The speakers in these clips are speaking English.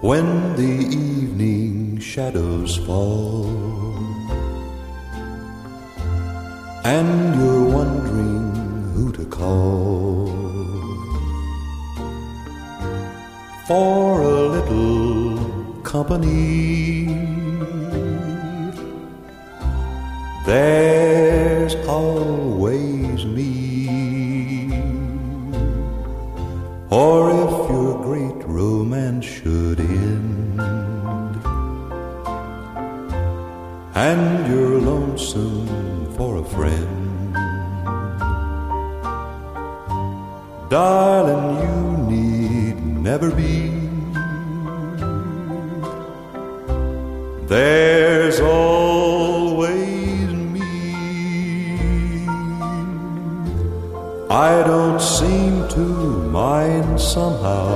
when the evening shadows fall and you're wondering who to call for a little company. There's always me. Or if your great romance should end and you're lonesome for a friend, darling, you need never be. There's always me. I don't seem to mind somehow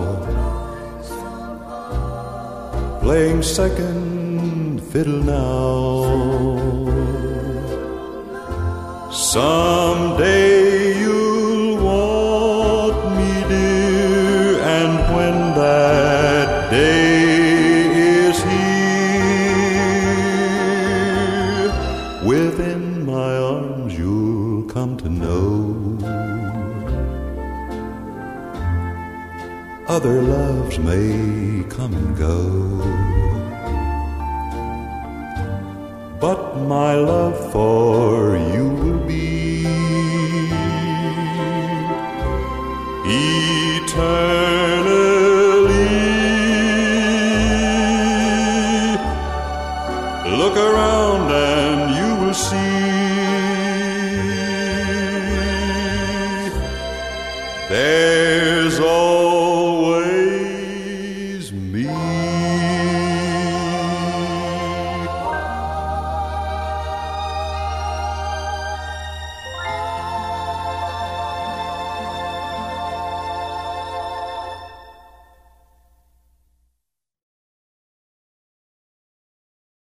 playing second fiddle now. Someday you'll want me, dear, and when that day is here, within my arms you'll come to know other loves may come and go, but my love for you will be eternally. Look around and you will see there's